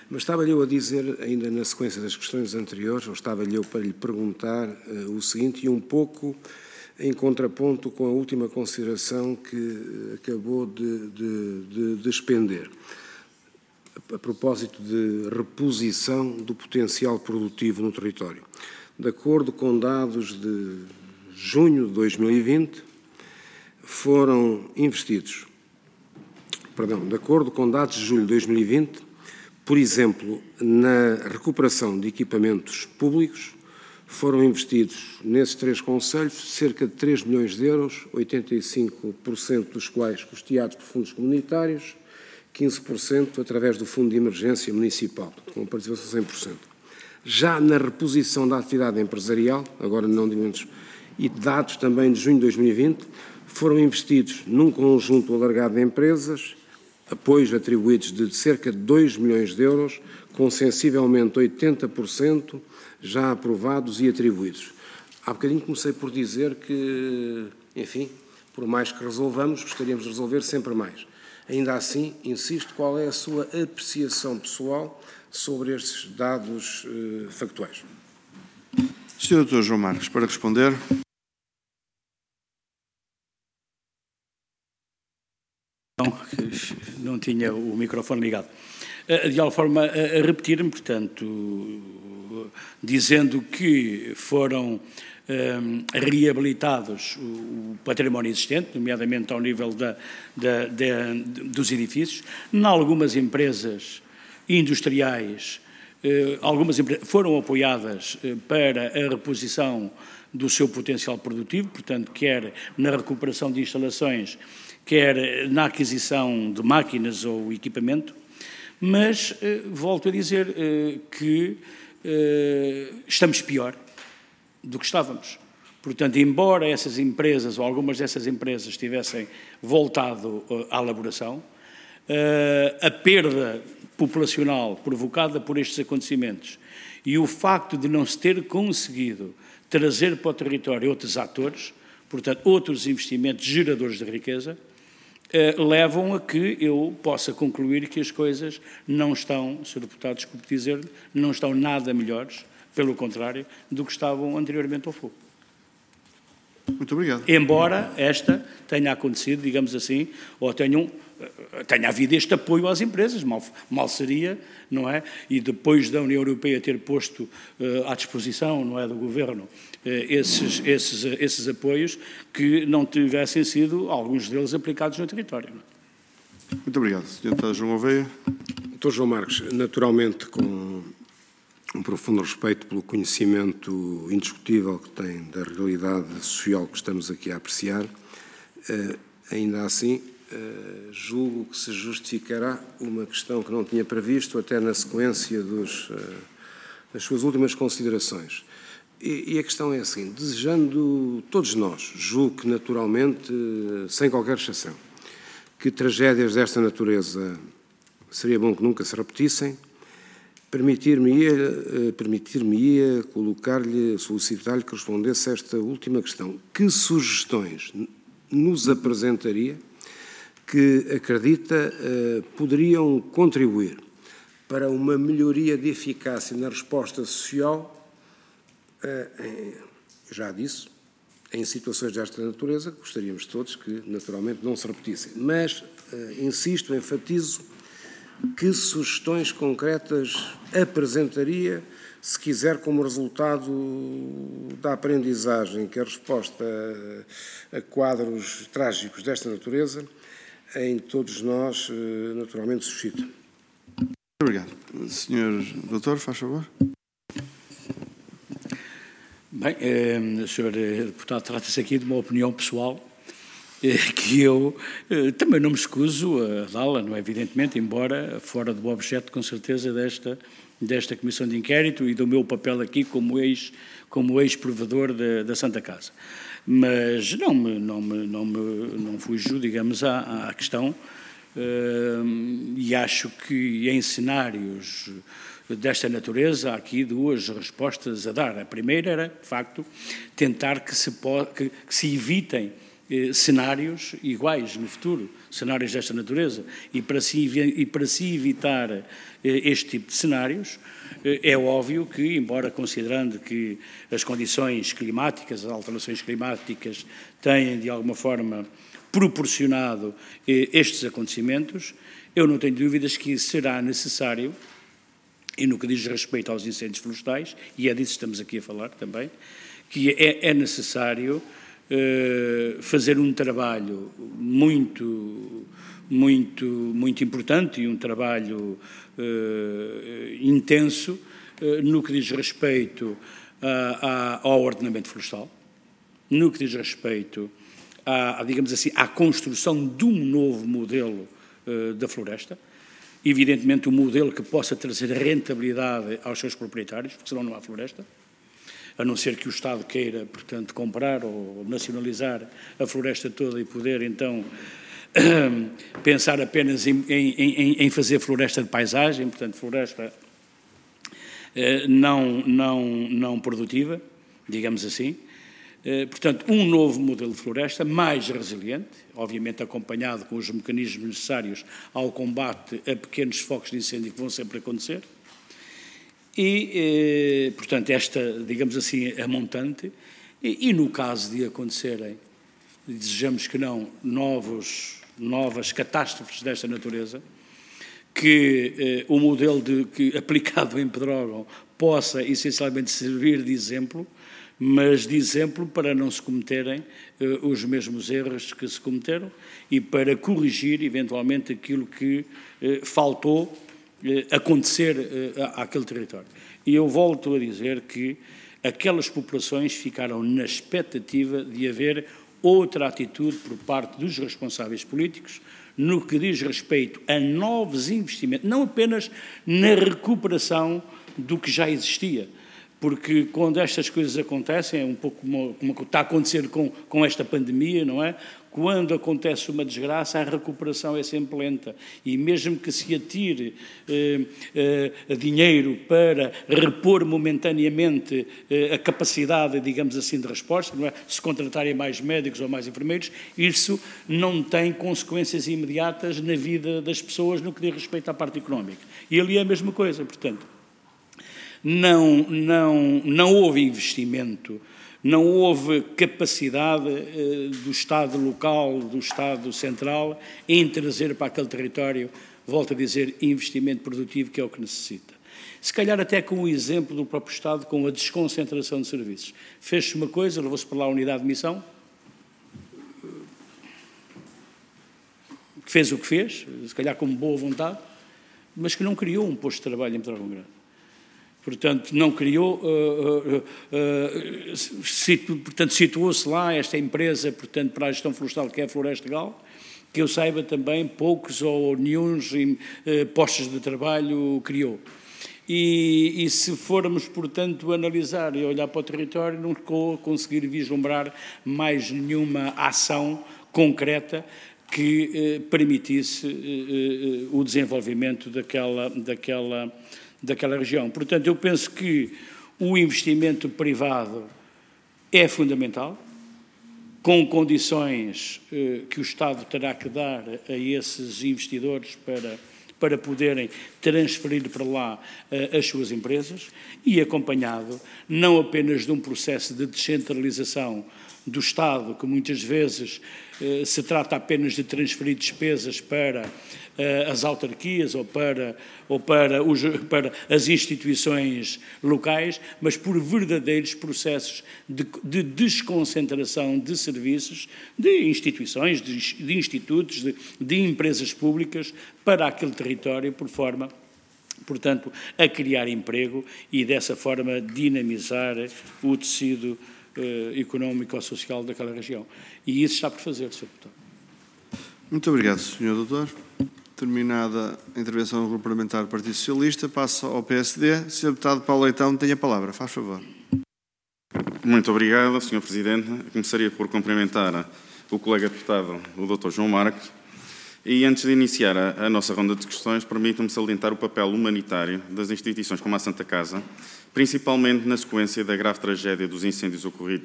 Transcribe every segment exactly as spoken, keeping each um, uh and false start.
Mas estava-lhe eu a dizer, ainda na sequência das questões anteriores, ou estava-lhe eu para lhe perguntar uh, o seguinte, e um pouco em contraponto com a última consideração que acabou de, de, de, de expender, a propósito de reposição do potencial produtivo no território. De acordo com dados de junho de dois mil e vinte, foram investidos, perdão, de acordo com dados de julho de dois mil e vinte, por exemplo, na recuperação de equipamentos públicos, foram investidos nesses três concelhos cerca de três milhões de euros, oitenta e cinco por cento dos quais custeados por fundos comunitários, quinze por cento através do Fundo de Emergência Municipal, com participação cem por cento. Já na reposição da atividade empresarial, agora não de menos, e dados também de junho de dois mil e vinte, foram investidos num conjunto alargado de empresas, apoios atribuídos de cerca de dois milhões de euros, com sensivelmente oitenta por cento já aprovados e atribuídos. Há bocadinho comecei por dizer que, enfim, por mais que resolvamos, gostaríamos de resolver sempre mais. Ainda assim, insisto, qual é a sua apreciação pessoal sobre estes dados eh, factuais? senhor doutor João Marques, para responder. Não, não tinha o microfone ligado. De alguma forma, a repetir-me, portanto, dizendo que foram um, reabilitados o património existente, nomeadamente ao nível da, da, da, dos edifícios. Em algumas empresas industriais, eh, algumas empresas foram apoiadas eh, para a reposição do seu potencial produtivo, portanto, quer na recuperação de instalações, quer na aquisição de máquinas ou equipamento, mas eh, volto a dizer eh, que eh, estamos pior do que estávamos. Portanto, embora essas empresas, ou algumas dessas empresas, tivessem voltado uh, à elaboração, uh, a perda populacional provocada por estes acontecimentos e o facto de não se ter conseguido trazer para o território outros atores, portanto, outros investimentos geradores de riqueza, uh, levam a que eu possa concluir que as coisas não estão, senhor Deputado, desculpe dizer, não estão nada melhores, pelo contrário, do que estavam anteriormente ao fogo. Muito obrigado. Embora esta tenha acontecido, digamos assim, ou tenham, tenha havido este apoio às empresas, mal, mal seria, não é? E depois da União Europeia ter posto uh, à disposição, não é, do Governo, uh, esses, esses, esses apoios, que não tivessem sido, alguns deles, aplicados no território. Não é? Muito obrigado. senhor Deputado João Gouveia. doutor João Marques, naturalmente com um profundo respeito pelo conhecimento indiscutível que tem da realidade social que estamos aqui a apreciar, eh, ainda assim eh, julgo que se justificará uma questão que não tinha previsto, até na sequência dos, eh, das suas últimas considerações. E, e a questão é assim, desejando todos nós, julgo que naturalmente, sem qualquer exceção, que tragédias desta natureza seria bom que nunca se repetissem, permitir-me-ia permitir-me-ia colocar-lhe, solicitar-lhe que respondesse a esta última questão. Que sugestões nos apresentaria que acredita uh, poderiam contribuir para uma melhoria de eficácia na resposta social, uh, em, já disse, em situações desta natureza, gostaríamos todos que naturalmente não se repetissem. Mas, uh, insisto, enfatizo, que sugestões concretas apresentaria, se quiser, como resultado da aprendizagem que a resposta a quadros trágicos desta natureza em todos nós, naturalmente, suscita? Muito obrigado. senhor Doutor, faz favor. Bem, eh, senhor Deputado, trata-se aqui de uma opinião pessoal que eu eh, também não me escuso a dá-la, não é, evidentemente, embora fora do objeto, com certeza, desta, desta Comissão de Inquérito e do meu papel aqui como ex, como ex-provedor da, da Santa Casa. Mas não me, não me, não me, não fujo, digamos, à, à questão eh, e acho que em cenários desta natureza há aqui duas respostas a dar. A primeira era, de facto, tentar que se, po- que, que se evitem eh, cenários iguais no futuro, cenários desta natureza, e para se, e para se evitar eh, este tipo de cenários, eh, é óbvio que, embora considerando que as condições climáticas, as alterações climáticas têm, de alguma forma, proporcionado eh, estes acontecimentos, eu não tenho dúvidas que será necessário, e no que diz respeito aos incêndios florestais, e é disso que estamos aqui a falar também, que é, é necessário uh, fazer um trabalho muito, muito, muito importante e um trabalho uh, intenso uh, no que diz respeito a, a, ao ordenamento florestal, no que diz respeito à, digamos assim, à construção de um novo modelo uh, da floresta, evidentemente um modelo que possa trazer rentabilidade aos seus proprietários, porque senão não há floresta, a não ser que o Estado queira, portanto, comprar ou nacionalizar a floresta toda e poder, então, pensar apenas em, em, em fazer floresta de paisagem, portanto, floresta uh, não, não, não produtiva, digamos assim. Portanto, um novo modelo de floresta mais resiliente, obviamente acompanhado com os mecanismos necessários ao combate a pequenos focos de incêndio que vão sempre acontecer. E, portanto, esta, digamos assim, a montante, e, e no caso de acontecerem, desejamos que não, novos, novas catástrofes desta natureza, que eh, o modelo de, que, aplicado em Pedrógão possa essencialmente servir de exemplo, mas de exemplo para não se cometerem uh, os mesmos erros que se cometeram e para corrigir, eventualmente, aquilo que uh, faltou uh, acontecer uh, àquele território. E eu volto a dizer que aquelas populações ficaram na expectativa de haver outra atitude por parte dos responsáveis políticos no que diz respeito a novos investimentos, não apenas na recuperação do que já existia, porque quando estas coisas acontecem, é um pouco como, como está a acontecer com, com esta pandemia, não é? Quando acontece uma desgraça, a recuperação é sempre lenta. E mesmo que se atire eh, eh, dinheiro para repor momentaneamente eh, a capacidade, digamos assim, de resposta, não é? Se contratarem mais médicos ou mais enfermeiros, isso não tem consequências imediatas na vida das pessoas no que diz respeito à parte económica. E ali é a mesma coisa, portanto. Não, não, não houve investimento, não houve capacidade eh, do Estado local, do Estado central, em trazer para aquele território, volto a dizer, investimento produtivo, que é o que necessita. Se calhar até com o exemplo do próprio Estado, com a desconcentração de serviços. Fez-se uma coisa, levou-se para lá a unidade de missão, que fez o que fez, se calhar com boa vontade, mas que não criou um posto de trabalho em Pedrógão Grande. Portanto, não criou, uh, uh, uh, situ, portanto, situou-se lá esta empresa, portanto, para a gestão florestal, que é a Floresta Gal, que eu saiba também, poucos ou nenhuns uh, postos de trabalho criou. E, e se formos, portanto, analisar e olhar para o território, não vou conseguir vislumbrar mais nenhuma ação concreta que uh, permitisse uh, uh, o desenvolvimento daquela, daquela daquela região. Portanto, eu penso que o investimento privado é fundamental, com condições eh, que o Estado terá que dar a esses investidores para, para poderem transferir para lá eh, as suas empresas, e acompanhado não apenas de um processo de descentralização do Estado, que muitas vezes eh, se trata apenas de transferir despesas para eh, as autarquias ou para, ou para, os, para as instituições locais, mas por verdadeiros processos de, de desconcentração de serviços, de instituições, de, de institutos, de, de empresas públicas para aquele território, por forma, portanto, a criar emprego e dessa forma dinamizar o tecido Uh, económico ou social daquela região. E isso está por fazer, senhor Deputado. Muito obrigado, senhor Doutor. Terminada a intervenção do Grupo Parlamentar do Partido Socialista, passa ao P S D. senhor Deputado Paulo Leitão, tem a palavra. Faz favor. Muito obrigado, senhor Presidente. Começaria por cumprimentar o colega deputado, o doutor João Marques. E antes de iniciar a, a nossa ronda de questões, permitam-me salientar o papel humanitário das instituições como a Santa Casa, principalmente na sequência da grave tragédia dos incêndios ocorridos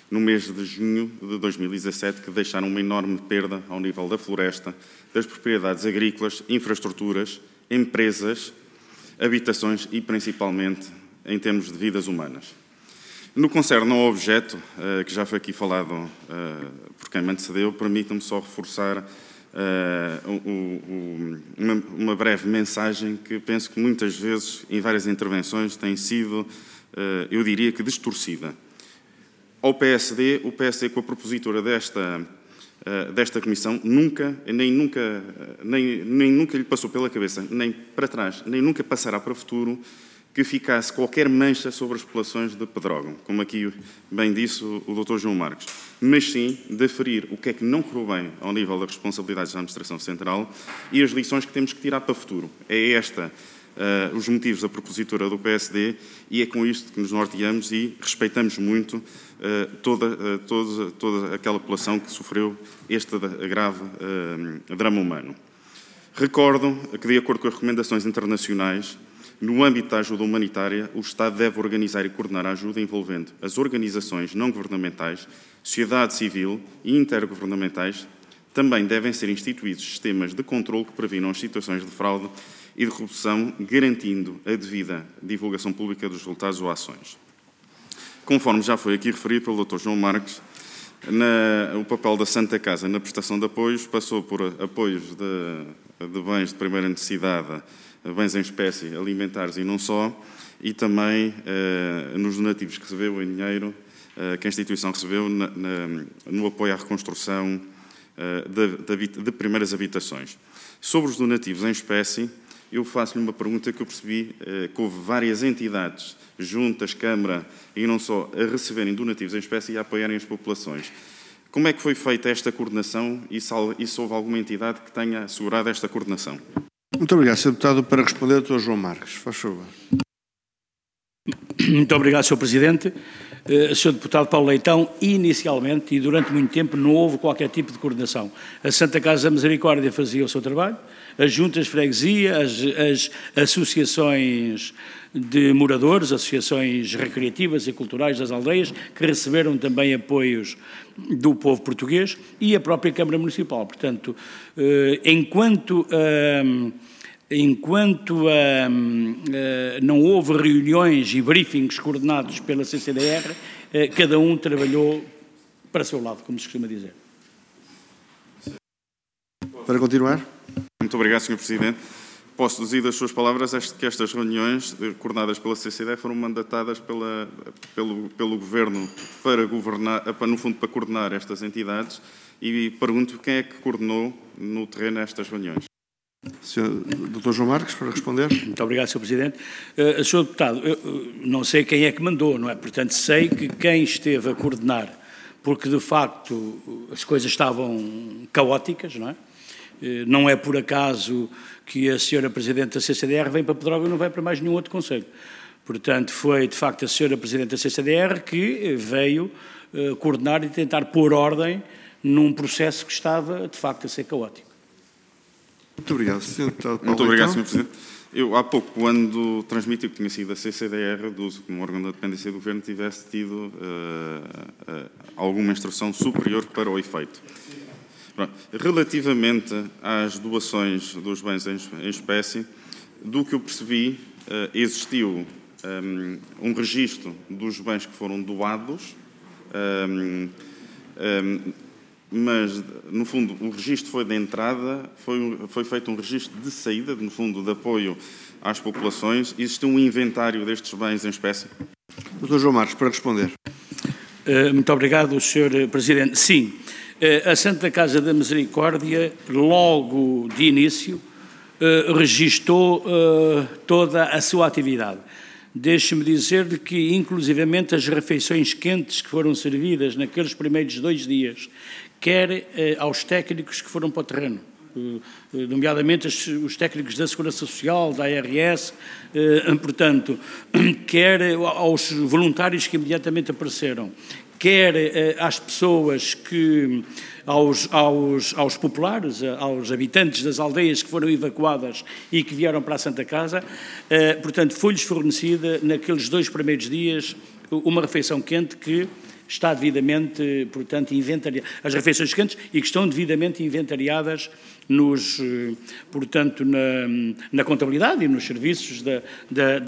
no mês de junho de dois mil e dezassete, que deixaram uma enorme perda ao nível da floresta, das propriedades agrícolas, infraestruturas, empresas, habitações e, principalmente, em termos de vidas humanas. No que concerne ao objeto, que já foi aqui falado por quem me antecedeu, permitam-me só reforçar uma breve mensagem que penso que muitas vezes, em várias intervenções, tem sido, eu diria que, distorcida. Ao P S D, o P S D, com a propositura desta, desta comissão, nunca, nem nunca, nem, nem nunca lhe passou pela cabeça, nem para trás, nem nunca passará para o futuro, que ficasse qualquer mancha sobre as populações de Pedrógão, como aqui bem disse o, o doutor João Marques, mas sim de aferir o que é que não correu bem ao nível das responsabilidades da Administração Central e as lições que temos que tirar para o futuro. É esta uh, os motivos da propositura do P S D e é com isto que nos norteamos e respeitamos muito uh, toda, uh, toda, toda aquela população que sofreu este grave uh, drama humano. Recordo que, de acordo com as recomendações internacionais, no âmbito da ajuda humanitária, o Estado deve organizar e coordenar a ajuda envolvendo as organizações não governamentais, sociedade civil e intergovernamentais. Também devem ser instituídos sistemas de controle que previnam as situações de fraude e de corrupção, garantindo a devida divulgação pública dos resultados ou ações. Conforme já foi aqui referido pelo doutor João Marques, na, o papel da Santa Casa na prestação de apoios passou por apoios de, de bens de primeira necessidade, bens em espécie, alimentares e não só, e também eh, nos donativos que recebeu em dinheiro, eh, que a instituição recebeu na, na, no apoio à reconstrução eh, de, de, de primeiras habitações. Sobre os donativos em espécie, eu faço-lhe uma pergunta que eu percebi eh, que houve várias entidades, juntas, Câmara e não só, a receberem donativos em espécie e a apoiarem as populações. Como é que foi feita esta coordenação e se, e se houve alguma entidade que tenha assegurado esta coordenação? Muito obrigado, senhor Deputado. Para responder, doutor João Marques, faz favor. Muito obrigado, senhor Presidente. Uh, senhor Deputado Paulo Leitão, inicialmente e durante muito tempo não houve qualquer tipo de coordenação. A Santa Casa da Misericórdia fazia o seu trabalho, as juntas de freguesia, as, as associações de moradores, associações recreativas e culturais das aldeias, que receberam também apoios do povo português e a própria Câmara Municipal. Portanto, uh, enquanto... Uh, Enquanto uh, uh, não houve reuniões e briefings coordenados pela C C D R, uh, cada um trabalhou para o seu lado, como se costuma dizer. Para continuar. Muito obrigado, senhor Presidente. Posso deduzir das suas palavras que estas reuniões, coordenadas pela C C D R, foram mandatadas pela, pelo, pelo Governo para governar, para, no fundo, para coordenar estas entidades, e pergunto quem é que coordenou no terreno estas reuniões. senhor doutor João Marques, para responder. Muito obrigado, senhor Presidente. Uh, senhor Deputado, eu uh, não sei quem é que mandou, não é? Portanto, sei que quem esteve a coordenar, porque de facto as coisas estavam caóticas, não é? Uh, não é por acaso que a senhora Presidente da C C D R vem para Pedrógão e não vai para mais nenhum outro conselho. Portanto, foi de facto a senhora Presidente da C C D R que veio uh, coordenar e tentar pôr ordem num processo que estava de facto a ser caótico. Muito obrigado, senhor Deputado Paulo Muito obrigado, Leitão. senhor Presidente. Eu, há pouco, quando transmiti que tinha sido a C C D R, do, como órgão da dependência do Governo, tivesse tido uh, uh, alguma instrução superior para o efeito. Pronto. Relativamente às doações dos bens em, em espécie, do que eu percebi, uh, existiu um, um registro dos bens que foram doados, um, um, mas, no fundo, o registro foi de entrada, foi, foi feito um registro de saída, no fundo, de apoio às populações. Existiu um inventário destes bens em espécie? doutor João Marques, para responder. Uh, muito obrigado, senhor Presidente. Sim, uh, a Santa Casa da Misericórdia, logo de início, uh, registou uh, toda a sua atividade. Deixe-me dizer-lhe que, inclusivamente, as refeições quentes que foram servidas naqueles primeiros dois dias, quer eh, aos técnicos que foram para o terreno, eh, nomeadamente os, os técnicos da Segurança Social, da A R S, eh, portanto, quer aos voluntários que imediatamente apareceram, quer eh, às pessoas que, aos, aos, aos populares, aos habitantes das aldeias que foram evacuadas e que vieram para a Santa Casa, eh, portanto, foi-lhes fornecida naqueles dois primeiros dias uma refeição quente que está devidamente, portanto, inventariada, as refeições quentes e que estão devidamente inventariadas nos, portanto, na, na contabilidade e nos serviços da, da